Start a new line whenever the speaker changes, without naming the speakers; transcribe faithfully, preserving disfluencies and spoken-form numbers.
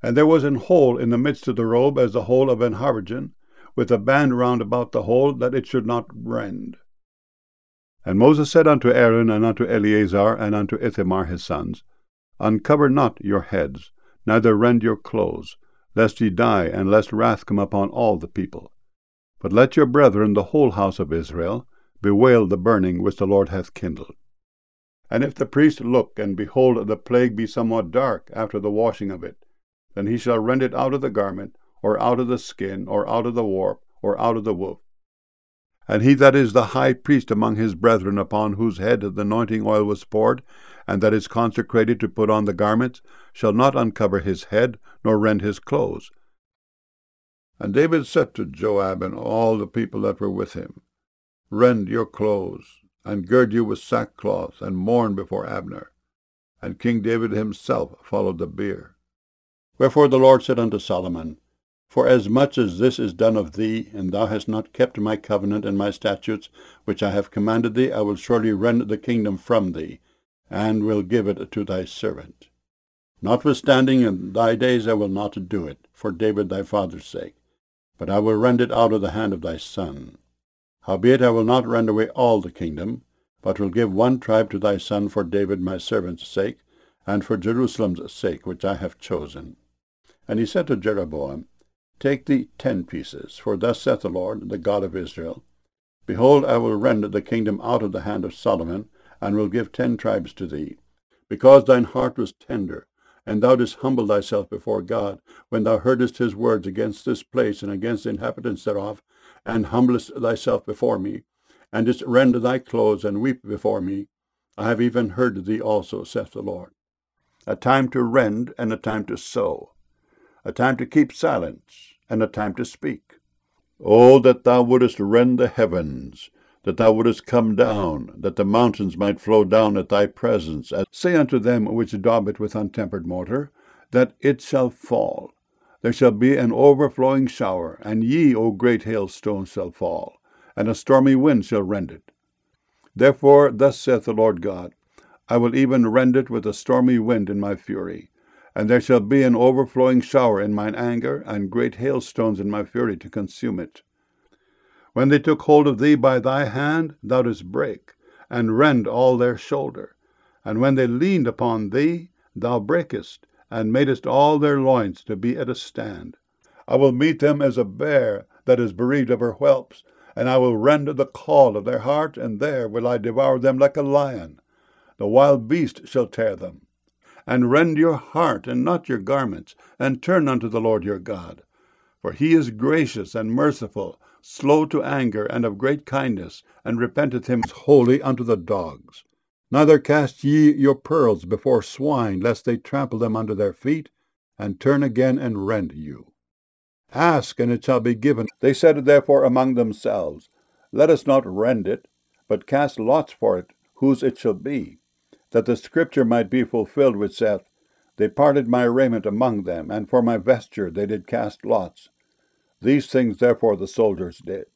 And there was an hole in the midst of the robe as the hole of an habergeon, with a band round about the hole, that it should not rend. And Moses said unto Aaron, and unto Eleazar, and unto Ithamar his sons, Uncover not your heads, neither rend your clothes, lest ye die, and lest wrath come upon all the people. But let your brethren, the whole house of Israel, bewail the burning which the Lord hath kindled. And if the priest look, and behold, the plague be somewhat dark after the washing of it, then he shall rend it out of the garment, or out of the skin, or out of the warp, or out of the woof. And he that is the high priest among his brethren, upon whose head the anointing oil was poured, and that is consecrated to put on the garments, shall not uncover his head, nor rend his clothes. And David said to Joab and all the people that were with him, Rend your clothes, and gird you with sackcloth, and mourn before Abner. And King David himself followed the bier. Wherefore the Lord said unto Solomon, For as much as this is done of thee, and thou hast not kept my covenant and my statutes, which I have commanded thee, I will surely rend the kingdom from thee, and will give it to thy servant. Notwithstanding, in thy days I will not do it, for David thy father's sake, but I will rend it out of the hand of thy son. Howbeit I will not rend away all the kingdom, but will give one tribe to thy son for David my servant's sake, and for Jerusalem's sake, which I have chosen. And he said to Jeroboam, Take thee ten pieces, for thus saith the Lord, the God of Israel, Behold, I will rend the kingdom out of the hand of Solomon, and will give ten tribes to thee, because thine heart was tender, and thou didst humble thyself before God, when thou heardest his words against this place and against the inhabitants thereof, and humblest thyself before me, and didst rend thy clothes and weep before me. I have even heard thee also, saith the Lord. A time to rend and a time to sow, a time to keep silence and a time to speak. Oh, that thou wouldest rend the heavens, that thou wouldest come down, that the mountains might flow down at thy presence. And say unto them which daub it with untempered mortar, that it shall fall. There shall be an overflowing shower, and ye, O great hailstones, shall fall, and a stormy wind shall rend it. Therefore thus saith the Lord God, I will even rend it with a stormy wind in my fury, and there shall be an overflowing shower in mine anger, and great hailstones in my fury to consume it. When they took hold of thee by thy hand, thou didst break, and rend all their shoulder. And when they leaned upon thee, thou breakest, and madest all their loins to be at a stand. I will meet them as a bear that is bereaved of her whelps, and I will rend the caul of their heart, and there will I devour them like a lion. The wild beast shall tear them. And rend your heart, and not your garments, and turn unto the Lord your God. For he is gracious and merciful, slow to anger, and of great kindness, and repenteth him wholly unto the dogs. Neither cast ye your pearls before swine, lest they trample them under their feet, and turn again and rend you. Ask, and it shall be given. They said therefore among themselves, Let us not rend it, but cast lots for it, whose it shall be, that the scripture might be fulfilled which saith, They parted my raiment among them, and for my vesture they did cast lots. These things therefore the soldiers did.